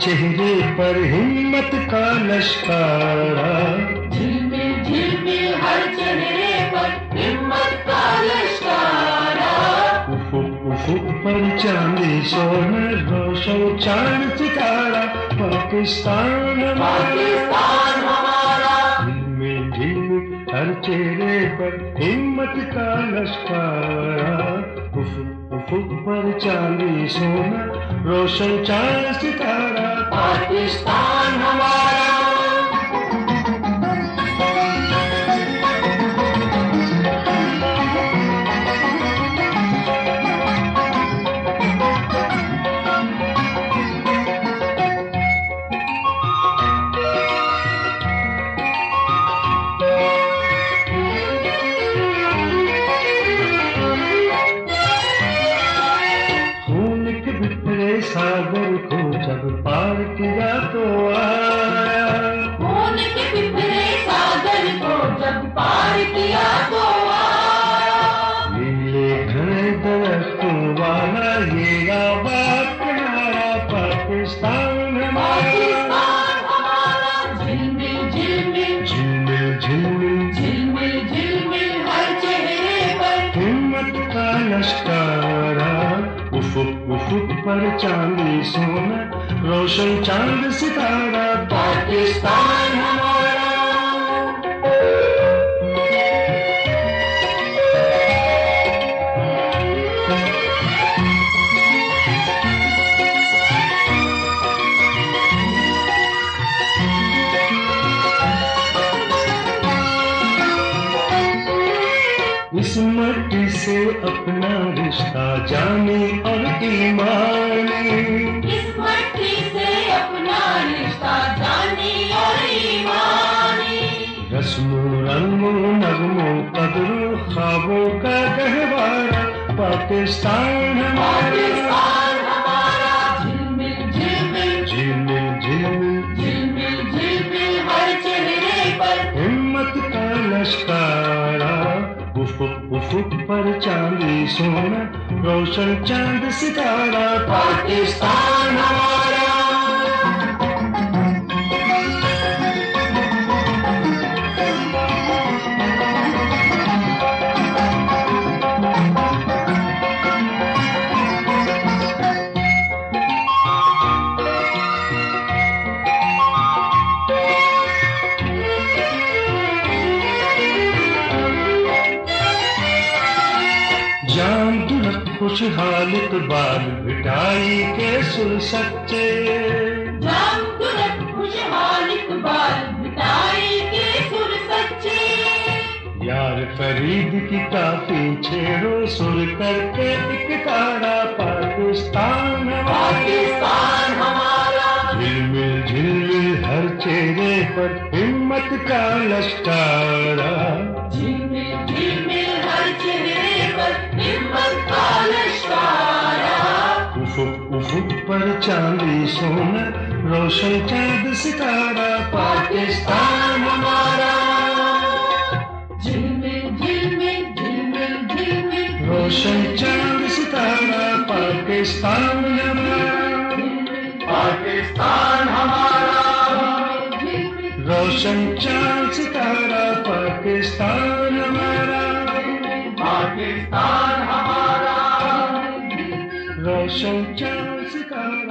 चेहरे पर हिम्मत का लश्कारा, झिलमिल झिलमिल हर चेहरे पर हिम्मत का लश्कारा। उफुक उफुक पर चांदी सोना, रोशन चांद सितारा, पाकिस्तान पाकिस्तान हमारा। झिलमिल झिलमिल हर चेहरे पर हिम्मत का लश्कारा, उफुक उफुक पर चांदी सोना, रोशन चांद सितारा, पाकिस्तान हमारा। सागर को जब पार किया तो आया, खून के बिखरे सागर को जब पार किया तो आया। नीले घने दरख्तों वाला ये आबाद किनारा, पाकिस्तान पाकिस्तान हमारा। झिलमिल झिलमिल झिलमिल झिलमिल झिलमिल झिलमिल हर चेहरे पर हिम्मत का लश्कारा, उफुक उफुक पर चांदी सोना, रोशन चांद सितारा, पाकिस्तान हमारा। इस मट्टी से अपना रिश्ता जाने और ईमानी, इस मट्टी से अपना रिश्ता जानी और ईमानी। रस्मों रंगों नगमों कदरों ख्वाबों का गहवारा, पाकिस्तान पाकिस्तान हमारा। झिलमिल झिलमिल झिलमिल झिलमिल झिलमिल झिलमिल हर चेहरे पर हिम्मत का लश्कारा, उफुक उफुक पर चांदी सोना, रोशन चांद सितारा, पाकिस्तान हमारा। जान दुलक खुशहाल इकबाल मिठाई के सुर सच्चे, जाम दुलत खुशहाल इकबाल मिठाई के सुर सच्चे। यार फरीद की काफी छेड़ो सुर करके एक तारा, पाकिस्तान पाकिस्तान हमारा। झिलमिल झिलमिल हर चेहरे पर हिम्मत का लश्कारा, झिलमिल झिलमिल हर चेहरे पर हिम्मत का लश्कारा। उफुक उफुक पर चांदी सोना, रोशन चांद सितारा, पाकिस्तान हमारा। झिलमिल झिलमिल झिलमिल झिलमिल रोशन चांद सितारा, पाकिस्तान पाकिस्तान हमारा। रोशन चांद सितारा, पाकिस्तान हमारा, पाकिस्तान हमारा। रोशन चांद सितारा।